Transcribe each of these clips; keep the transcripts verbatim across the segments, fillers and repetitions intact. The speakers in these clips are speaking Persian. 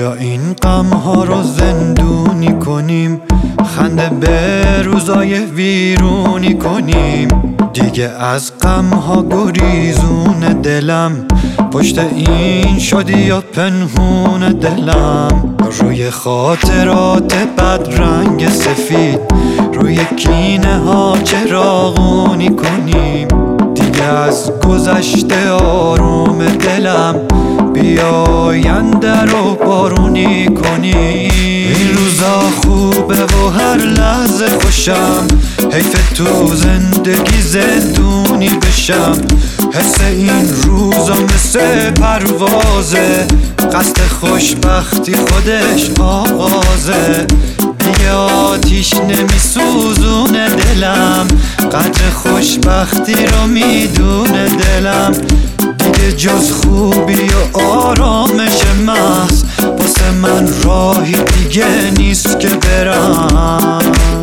بیا این غم ها رو زندونی کنیم، خنده به روزای ویرونی کنیم. دیگه از غم ها گریزون دلم، پشت این شدی یا پنهون دلم. روی خاطرات بد رنگ سفید، روی کینه ها چراغونی کنیم. دیگه از گذشته آروم دلم، بیا آینده رو بارونی کنیم. این روزا خوبه و هر لحظه خوشم، حیف تو زندگی زندونی بشم. حس این روزا مثل پروازه، قصد خوشبختی خودش آغازه. دیگه آتیش نمی سوزونه دلم، قدر خوشبختی رو میدونه دلم. دیگه جز خوبی و آرامش محض، واسه من راهی دیگه نیست که برم.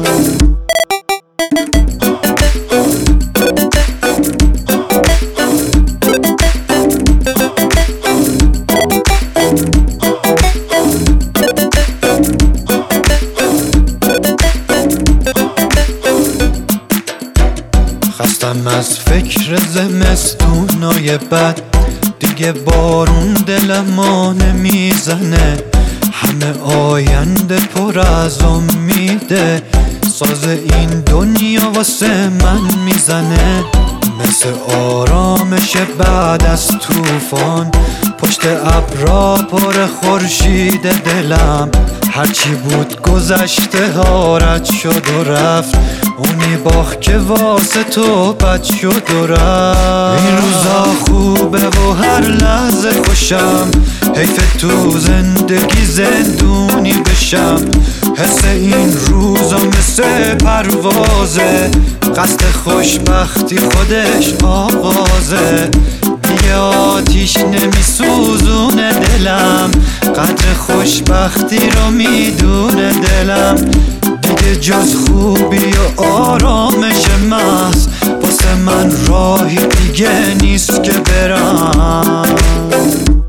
خستم از فکر زمستونای بد، دیگه بارون دلمو نمیزنه. همه آینده پر از امیده، ساز این دنیا واسه من میزنه. مثل آرامش بعد از طوفان، پشت ابرا پر خورشید دلم. هرچی بود گذشته ها رد شد و رفت، اونی باخت که واسه تو بد شد و رفت. این روزا خوبه و هر لحظه خوشم، حیف تو زندگی زندونی بشم. حس این روزا مثل پروازه، قصد خوشبختی خودش آغازه. دیگه آتیش نمی سوزونه دلم، قدر خوشبختی رو میدونه دلم. دیگه جز خوبی و آرامش محض، واسه من راهی دیگه نیست که برم.